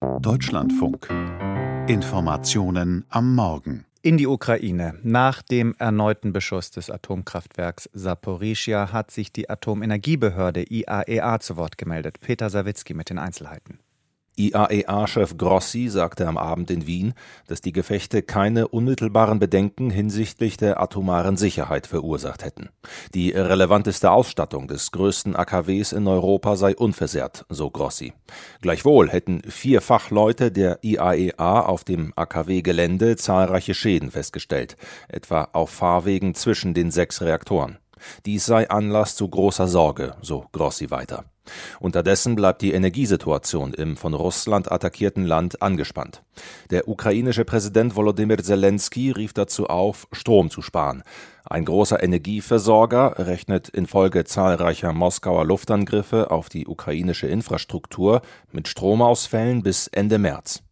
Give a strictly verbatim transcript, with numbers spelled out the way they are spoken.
Deutschlandfunk. Informationen am Morgen. In die Ukraine. Nach dem erneuten Beschuss des Atomkraftwerks Saporischschja hat sich die Atomenergiebehörde I A E A zu Wort gemeldet. Peter Sawicki mit den Einzelheiten. I A E A-Chef Grossi sagte am Abend in Wien, dass die Gefechte keine unmittelbaren Bedenken hinsichtlich der atomaren Sicherheit verursacht hätten. Die relevanteste Ausstattung des größten A K Ws in Europa sei unversehrt, so Grossi. Gleichwohl hätten vier Fachleute der I A E A auf dem A K W-Gelände zahlreiche Schäden festgestellt, etwa auf Fahrwegen zwischen den sechs Reaktoren. Dies sei Anlass zu großer Sorge, so Grossi weiter. Unterdessen bleibt die Energiesituation im von Russland attackierten Land angespannt. Der ukrainische Präsident Volodymyr Zelensky rief dazu auf, Strom zu sparen. Ein großer Energieversorger rechnet infolge zahlreicher Moskauer Luftangriffe auf die ukrainische Infrastruktur mit Stromausfällen bis Ende März.